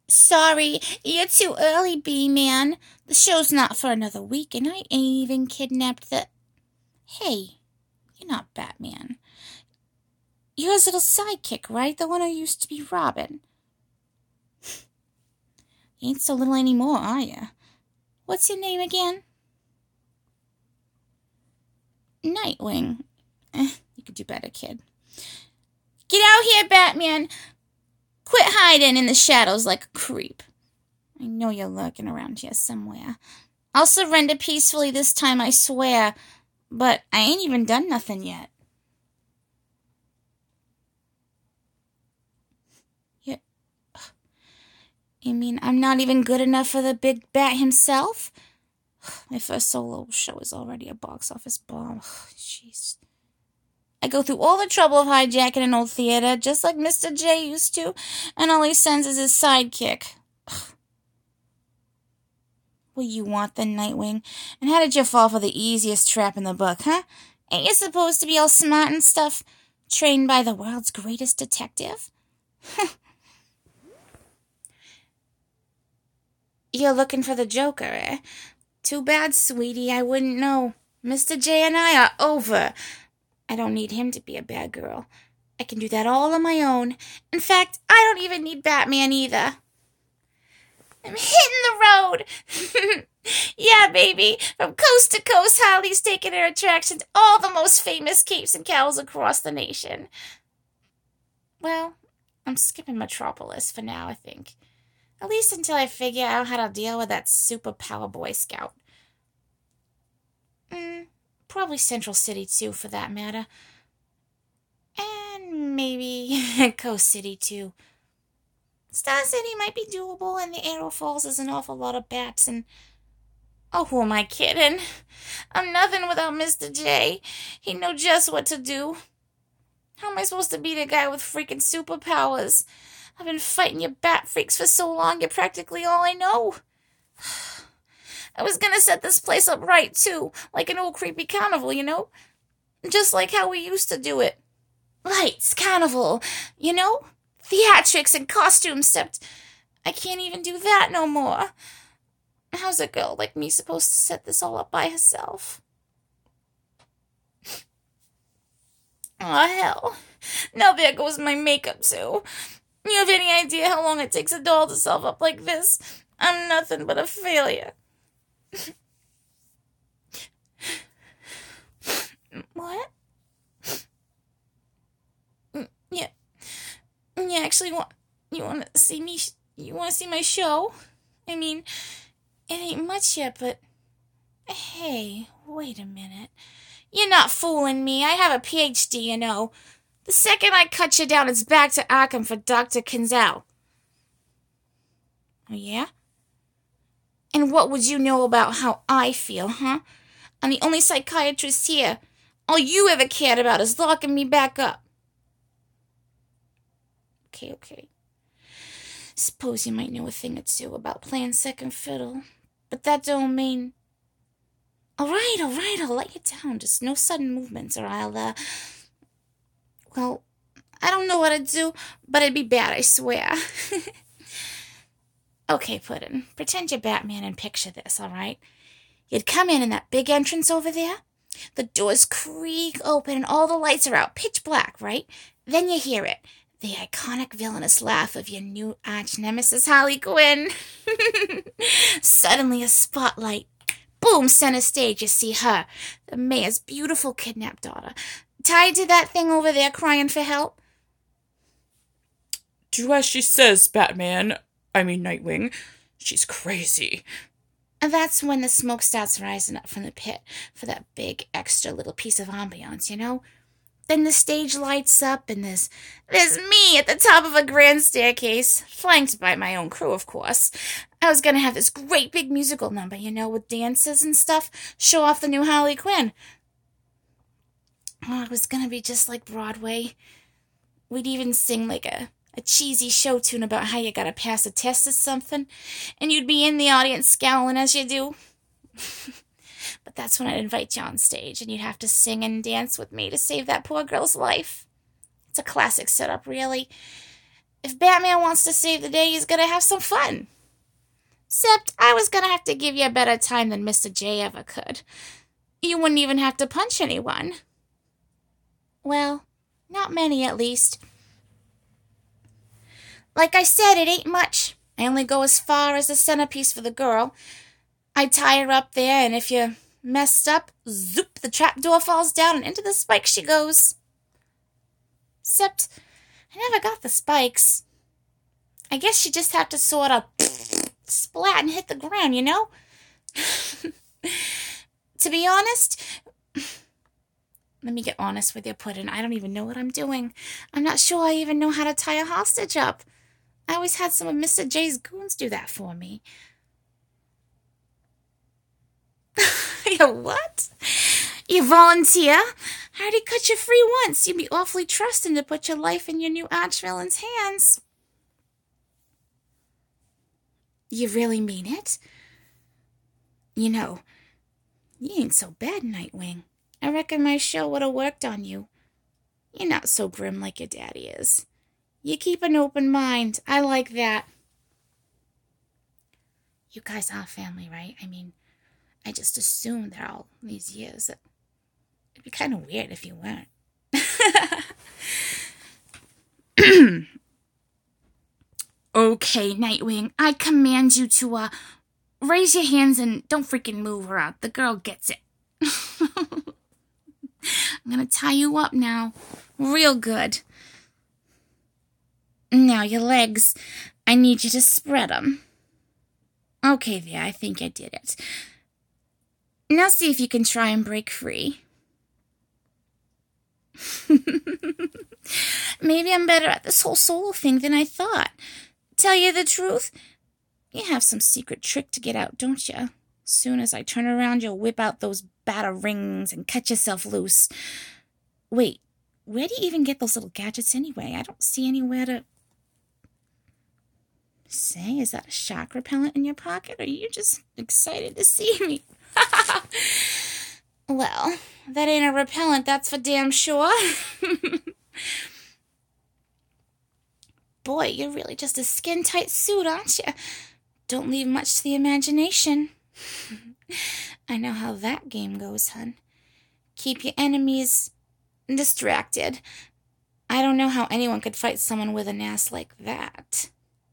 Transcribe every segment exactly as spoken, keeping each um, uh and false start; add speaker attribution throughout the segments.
Speaker 1: Sorry, you're too early, B-Man. The show's not for another week, and I ain't even kidnapped the... Hey, you're not Batman. You're his little sidekick, right? The one who used to be Robin. You ain't so little anymore, are you? What's your name again? Nightwing. Eh, you could do better, kid. Get out here, Batman! Quit hiding in the shadows like a creep. I know you're lurking around here somewhere. I'll surrender peacefully this time, I swear. But I ain't even done nothing yet. You, you mean I'm not even good enough for the big bat himself? My first solo show is already a box office bomb. Jeez. I go through all the trouble of hijacking an old theater, just like Mister J used to, and all he sends is his sidekick. What do you want then, Nightwing? And how did you fall for the easiest trap in the book, huh? Ain't you supposed to be all smart and stuff? Trained by the world's greatest detective? You're looking for the Joker, eh? Too bad, sweetie, I wouldn't know. Mister J and I are over. I don't need him to be a bad girl. I can do that all on my own. In fact, I don't even need Batman either. I'm hitting the road. Yeah, baby. From coast to coast, Harley's taking her attraction to all the most famous capes and cows across the nation. Well, I'm skipping Metropolis for now, I think. At least until I figure out how to deal with that superpower Boy Scout. Mm, probably Central City, too, for that matter. And maybe Coast City, too. Star City might be doable, and the Arrow Falls is an awful lot of bats, and... Oh, who am I kidding? I'm nothing without Mister J. He knows just what to do. How am I supposed to beat a guy with freaking superpowers? I've been fighting you bat freaks for so long, you're practically all I know. I was gonna set this place up right, too, like an old creepy carnival, you know? Just like how we used to do it. Lights, carnival, you know? Theatrics and costumes, except I can't even do that no more. How's a girl like me supposed to set this all up by herself? Aw, hell. Now there goes my makeup, too. You have any idea how long it takes a doll to self up like this? I'm nothing but a failure. What? Yeah. You actually want... You want to see me... You want to see my show? I mean, it ain't much yet, but... Hey, wait a minute. You're not fooling me. I have a P H D, you know. The second I cut you down, it's back to Arkham for Doctor Kinzel. Oh, yeah? And what would you know about how I feel, huh? I'm the only psychiatrist here. All you ever cared about is locking me back up. Okay, okay. Suppose you might know a thing or two about playing second fiddle, but that don't mean... All right, all right, I'll let you down. Just no sudden movements, or I'll, uh... Well, I don't know what I'd do, but it'd be bad, I swear. Okay, Puddin', pretend you're Batman and picture this, all right? You'd come in in that big entrance over there. The doors creak open and all the lights are out, pitch black, right? Then you hear it. The iconic villainous laugh of your new arch-nemesis, Harley Quinn. Suddenly a spotlight. Boom, center stage, you see her, the mayor's beautiful kidnapped daughter, tied to that thing over there crying for help.
Speaker 2: Do as she says, Batman. I mean Nightwing. She's crazy.
Speaker 1: And that's when the smoke starts rising up from the pit for that big extra little piece of ambiance, you know? Then the stage lights up, and there's, there's me at the top of a grand staircase, flanked by my own crew, of course. I was going to have this great big musical number, you know, with dances and stuff, show off the new Harley Quinn. Oh, it was going to be just like Broadway. We'd even sing like a, a cheesy show tune about how you got to pass a test or something, and you'd be in the audience scowling as you do. But that's when I'd invite you on stage, and you'd have to sing and dance with me to save that poor girl's life. It's a classic setup, really. If Batman wants to save the day, he's gonna have some fun. Except I was gonna have to give you a better time than Mister J ever could. You wouldn't even have to punch anyone. Well, not many at least. Like I said, it ain't much. I only go as far as the centerpiece for the girl. I tie her up there, and if you messed up, zoop, the trapdoor falls down, and into the spikes she goes. Except, I never got the spikes. I guess you just have to sort of splat and hit the ground, you know? To be honest, let me get honest with you, Puddin'. I don't even know what I'm doing. I'm not sure I even know how to tie a hostage up. I always had some of Mister J's goons do that for me. Yeah, what? You volunteer? I already cut you free once. You'd be awfully trusting to put your life in your new archvillain's hands. You really mean it? You know, you ain't so bad, Nightwing. I reckon my show would have worked on you. You're not so grim like your daddy is. You keep an open mind. I like that. You guys are family, right? I mean, I just assumed that all these years that it'd be kind of weird if you weren't. Okay, Nightwing, I command you to, uh, raise your hands and don't freaking move her out. The girl gets it. I'm gonna tie you up now. Real good. Now, your legs. I need you to spread them. Okay, there, I think I did it. Now see if you can try and break free. Maybe I'm better at this whole solo thing than I thought. Tell you the truth, you have some secret trick to get out, don't you? Soon as I turn around, you'll whip out those batarings and cut yourself loose. Wait, where do you even get those little gadgets anyway? I don't see anywhere to... Say, is that a shock repellent in your pocket, or are you just excited to see me? Well, that ain't a repellent, that's for damn sure. Boy, you're really just a skin-tight suit, aren't you? Don't leave much to the imagination. I know how that game goes, hun. Keep your enemies distracted. I don't know how anyone could fight someone with an ass like that.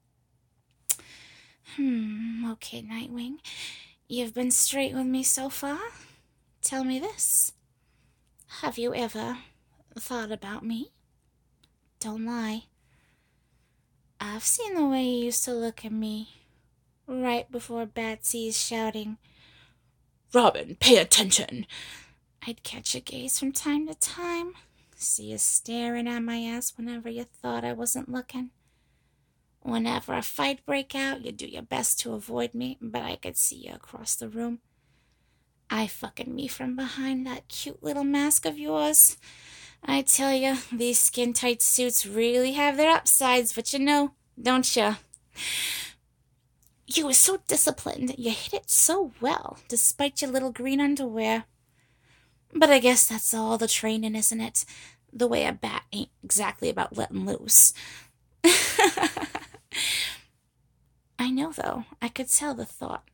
Speaker 1: Hmm, okay, Nightwing. You've been straight with me so far. Tell me this. Have you ever thought about me? Don't lie. I've seen the way you used to look at me right before Batsy's shouting,
Speaker 2: Robin, pay attention.
Speaker 1: I'd catch your gaze from time to time, see you staring at my ass whenever you thought I wasn't looking. Whenever a fight break out, you'd do your best to avoid me, but I could see you across the room. I fucking me from behind that cute little mask of yours. I tell you, these skin-tight suits really have their upsides, but you know, don't you? You were so disciplined. You hid it so well, despite your little green underwear. But I guess that's all the training, isn't it? The way a bat ain't exactly about letting loose. I know, though. I could tell the thought.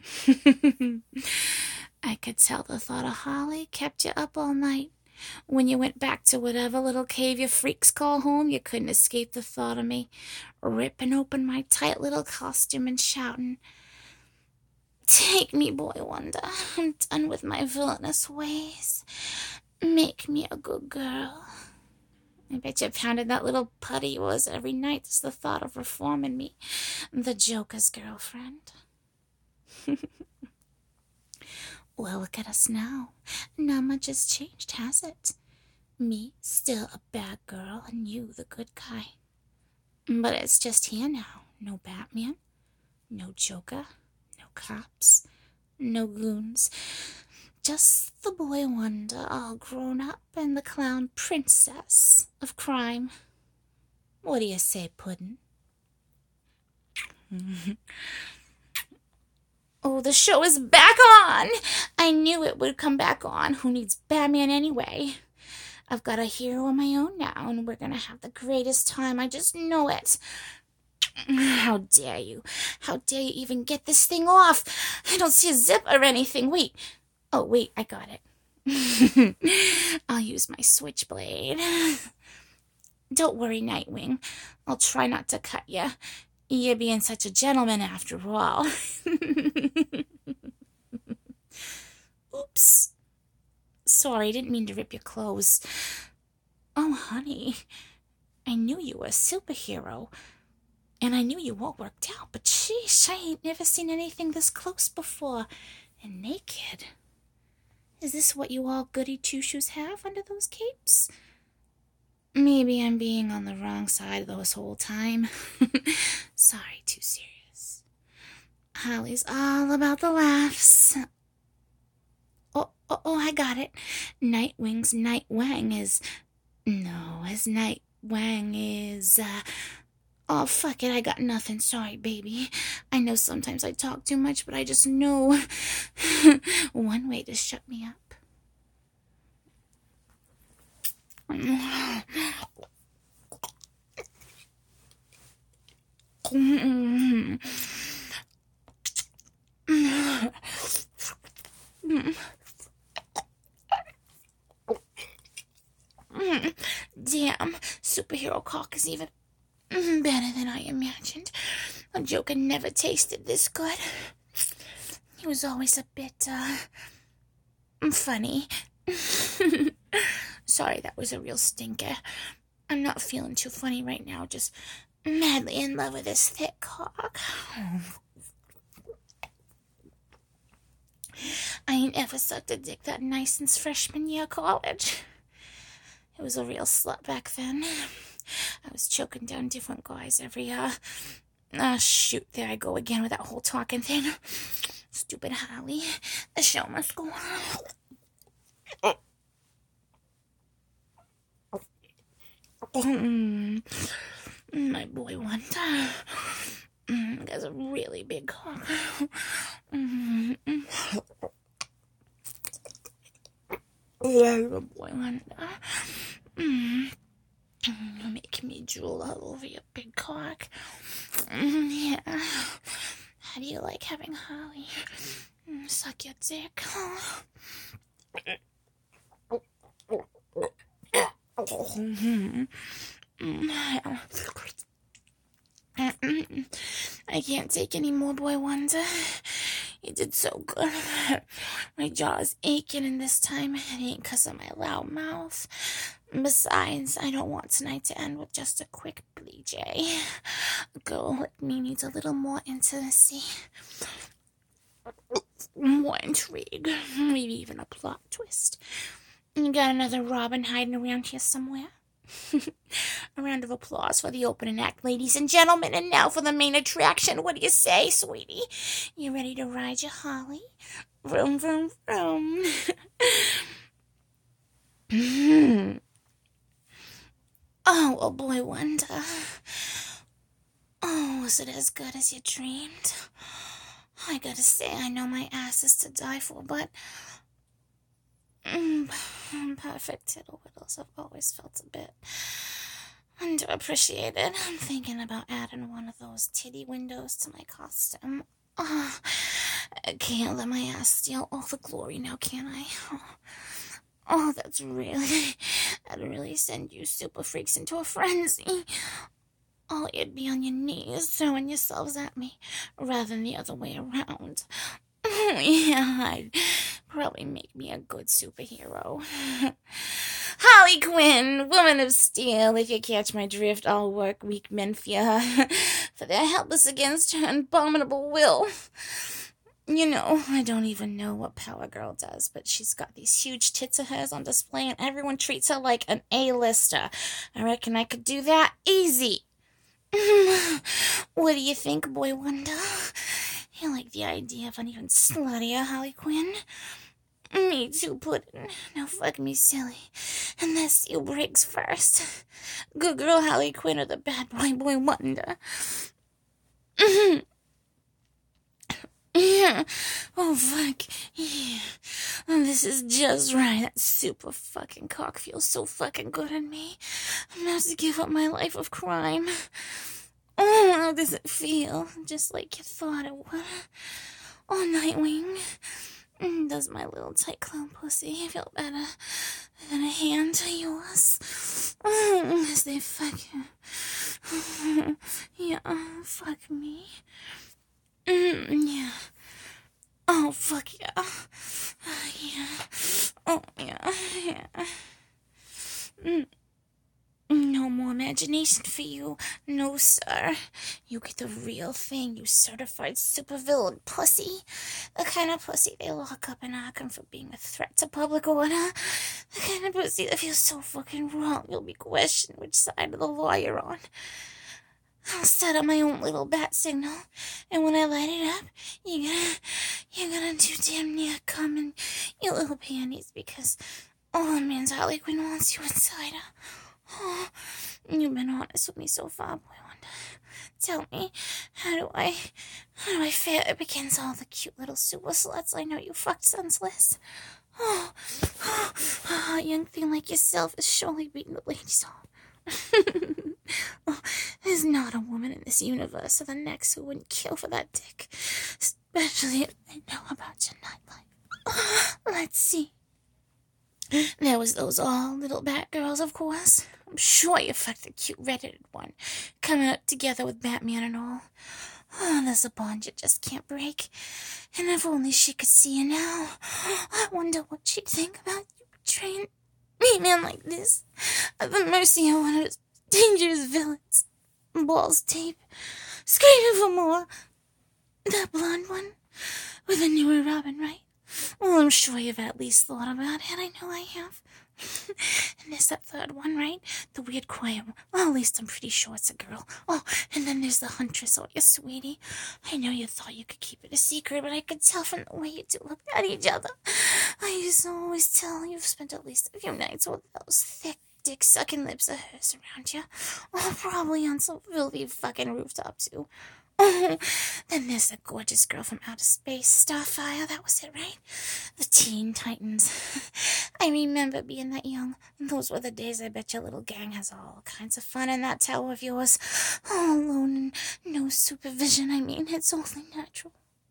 Speaker 1: I could tell the thought of Holly kept you up all night. When you went back to whatever little cave your freaks call home, you couldn't escape the thought of me ripping open my tight little costume and shouting, Take me, Boy Wonder. I'm done with my villainous ways. Make me a good girl. I bet you pounded that little putty of yours every night just the thought of reforming me, the Joker's girlfriend. Well, look at us now. Not much has changed, has it? Me, still a bad girl, and you, the good guy. But it's just here now. No Batman, no Joker, no cops, no goons. Just the Boy Wonder, all grown up, and the clown princess of crime. What do you say, Puddin'? Oh, the show is back on! I knew it would come back on. Who needs Batman anyway? I've got a hero of my own now, and we're gonna have the greatest time. I just know it. How dare you? How dare you even get this thing off? I don't see a zip or anything. Wait. Oh, wait, I got it. I'll use my switchblade. Don't worry, Nightwing. I'll try not to cut you. You're being such a gentleman after all. Oops. Sorry, I didn't mean to rip your clothes. Oh, honey. I knew you were a superhero. And I knew you all worked out, but sheesh, I ain't never seen anything this close before. And naked. Is this what you all goody two-shoes have under those capes? Maybe I'm being on the wrong side this whole time. Sorry, too serious. Holly's all about the laughs. Oh, oh, oh, I got it. Nightwing's Nightwang is... No, his Nightwang is... Uh... Oh, fuck it, I got nothing. Sorry, baby. I know sometimes I talk too much, but I just know one way to shut me up. Damn, superhero cock is even better than I imagined. A Joker never tasted this good. He was always a bit, uh, funny. Sorry, that was a real stinker. I'm not feeling too funny right now, just madly in love with this thick cock. I ain't ever sucked a dick that nice since freshman year of college. It was a real slut back then. I was choking down different guys every, uh... Ah, shoot, there I go again with that whole talking thing. Stupid Holly. The show must go on. Mm, my boy Wanda. Mm, has a really big cock. Mm, mm. Oh, boy Wanda. Mm. You're making me drool all over your big cock. Mm, yeah. How do you like having Holly mm, suck your dick? Mm, mm, I can't take any more, boy Wonder. You did so good. My jaw's aching, and this time it ain't 'cause of my loud mouth. Besides, I don't want tonight to end with just a quick B J. A girl like me needs a little more intimacy. More intrigue. Maybe even a plot twist. You got another Robin hiding around here somewhere? A round of applause for the opening act, ladies and gentlemen. And now for the main attraction. What do you say, sweetie? You ready to ride your Holly? Vroom, vroom, vroom. mm. Oh, oh boy, Wanda. Oh, was it as good as you dreamed? I gotta say, I know my ass is to die for, but... Mm, perfect tittle whittles have always felt a bit underappreciated. I'm thinking about adding one of those titty windows to my costume. Oh, I can't let my ass steal all the glory now, can I? Oh, oh that's really... That'd really send you super freaks into a frenzy. Oh, you'd be on your knees throwing yourselves at me rather than the other way around. Yeah, I'd probably make me a good superhero. Harley Quinn, Woman of Steel, if you catch my drift, I'll work weak men for you, for they're helpless against her abominable will. You know, I don't even know what Power Girl does, but she's got these huge tits of hers on display, and everyone treats her like an A-lister. I reckon I could do that easy. What do you think, boy Wonder? You like the idea of an even sluttier Harley Quinn? Me too, Puddin'. Now fuck me silly. Unless you breaks first. Good girl Harley Quinn or the bad boy boy Wonder. Yeah. Oh, fuck. Yeah. Oh, this is just right. That super fucking cock feels so fucking good on me. I'm about to give up my life of crime. Oh, how does it feel? Just like you thought it would. Oh, Nightwing. Does my little tight clown pussy feel better than a hand to yours? Mm, as they fuck you. Yeah, fuck me. Mm, yeah. Oh, fuck yeah. Uh, yeah. Oh, yeah. Yeah. Mm. No more imagination for you. No, sir. You get the real thing, you certified supervillain pussy. The kind of pussy they lock up in Arkham for being a threat to public order. The kind of pussy that feels so fucking wrong you'll be questioned which side of the law you're on. I'll set up my own little bat signal, and when I light it up, you're gonna, you're gonna do damn near come in your little panties because all a man's Harley Quinn wants you inside her. Oh, you've been honest with me so far, boy wonder. Tell me, how do I, how do I fare up against all the cute little super sluts I know you fucked senseless? Oh, oh, oh, a young thing like yourself is surely beating the ladies off. Oh, there's not a woman in this universe or the next who wouldn't kill for that dick, especially if they know about your nightlife. Let's see. There was those all little Batgirls, of course. I'm sure you fucked the cute redheaded one, coming up together with Batman and all. Oh, there's a bond you just can't break. And if only she could see you now. I wonder what she'd think about you betraying me, man, like this. At the mercy of one of those dangerous villains. Balls deep, screaming for more. That blonde one with the newer Robin, right? Well, I'm sure you've at least thought about it. I know I have. And there's that third one, right? The weird quiet one. Well, at least I'm pretty sure it's a girl. Oh, and then there's the Huntress. Oh, you sweetie. I know you thought you could keep it a secret, but I could tell from the way you two look at each other. I used to always tell you've spent at least a few nights with those thick dick-sucking lips of hers around you. Oh, probably on some filthy fucking rooftop, too. Oh, then there's the gorgeous girl from outer space, Starfire, that was it, right? The Teen Titans. I remember being that young. Those were the days. I bet your little gang has all kinds of fun in that tower of yours. All alone and no supervision. I mean, it's only natural.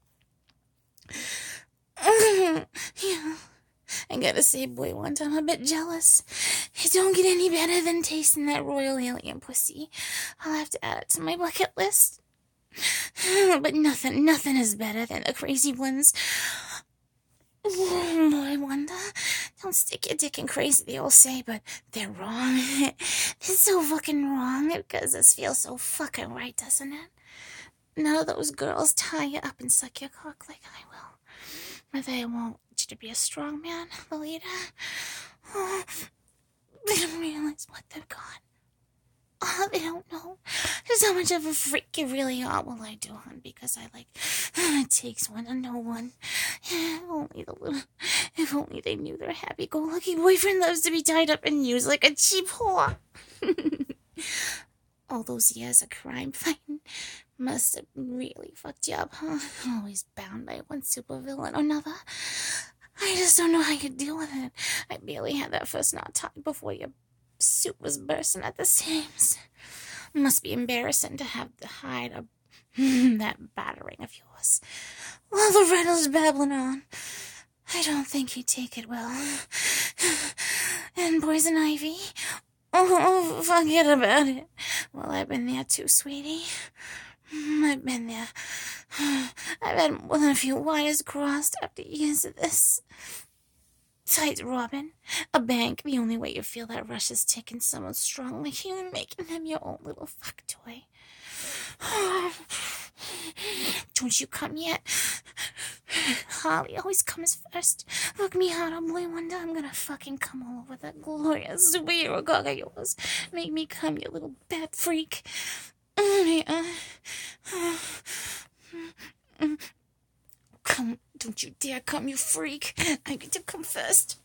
Speaker 1: Yeah. I gotta say, boy, once I'm a bit jealous. It don't get any better than tasting that royal alien pussy. I'll have to add it to my bucket list. But nothing, nothing is better than the crazy ones. Oh, I wonder. Don't stick your dick in crazy, they all say, but they're wrong. They're so fucking wrong because this feels so fucking right, doesn't it? None of those girls tie you up and suck your cock like I will. But they won't want you to be a strong man, the leader. Oh, they don't realize what they've got. Oh, they don't know just how much of a freak you really are. Well, I do, hon, because I like, it takes one to know one. Yeah, only the little, if only they knew their happy-go-lucky boyfriend loves to be tied up and used like a cheap whore. All those years of crime fighting must have really fucked you up, huh? Always bound by one supervillain or another. I just don't know how you deal with it. I barely had that first knot tied before your suit was bursting at the seams. Must be embarrassing to have to hide a, that battering of yours while the riddle's babbling on. I don't think he'd take it well. And Poison Ivy? Oh, forget about it. Well, I've been there too, sweetie. I've been there. I've had more than a few wires crossed after years of this. Besides, Robin, a bank, the only way you feel that rush is taking someone strong like you and making them your own little fuck toy. Don't you come yet? Holly always comes first. Look me hard, oh boy, one day I'm gonna fucking come all over that glorious superhero cock of yours. Make me come, you little bat freak. Come, don't you dare come, you freak. I get to come first.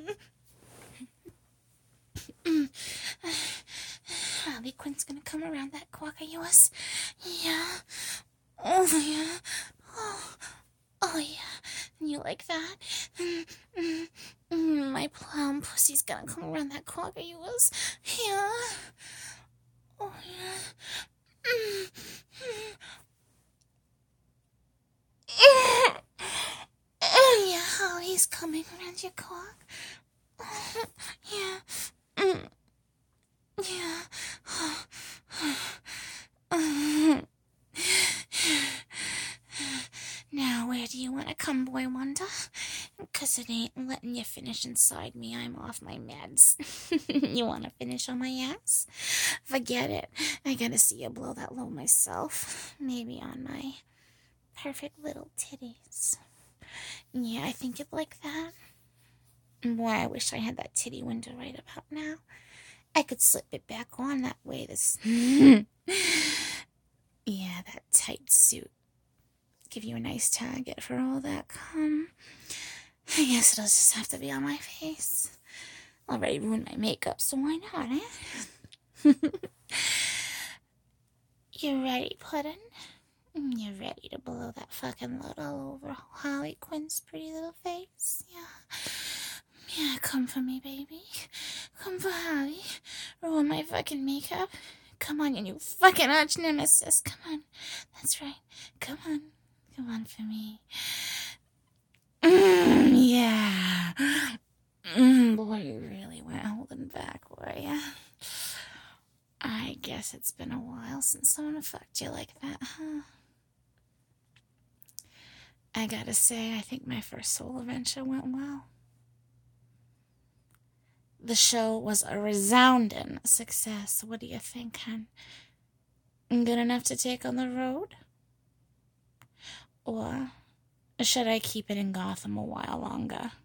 Speaker 1: Harley Quinn's gonna come around that cock of yours. Yeah. Oh, yeah. Oh, Oh, yeah. You like that? Mm, mm, mm, my plum pussy's gonna come around that corner of yours. Yeah. Oh, yeah. Mm, mm. Oh, yeah. Oh, he's coming around your cock. Oh, yeah. Mm, yeah. Oh. Now, where do you want to come, boy wonder? 'Cause it ain't letting you finish inside me. I'm off my meds. You want to finish on my ass? Forget it. I gotta see you blow that load myself. Maybe on my perfect little titties. Yeah, I think you'd like that. Boy, I wish I had that titty window right about now. I could slip it back on that way. This... Yeah, that tight suit. Give you a nice target for all that cum. I guess it'll just have to be on my face. Already ruined my makeup, so why not, eh? You ready, Puddin'? You ready to blow that fucking load all over Harley Quinn's pretty little face? Yeah. Yeah, come for me, baby. Come for Harley. Ruin my fucking makeup. Come on, you new fucking arch nemesis. Come on. That's right. Come on. Come on for me. Mm, yeah. Mm, boy, you really weren't holding back, were ya? I guess it's been a while since someone fucked you like that, huh? I gotta say, I think my first solo adventure went well. The show was a resounding success. What do you think, hon? Good enough to take on the road? Or should I keep it in Gotham a while longer?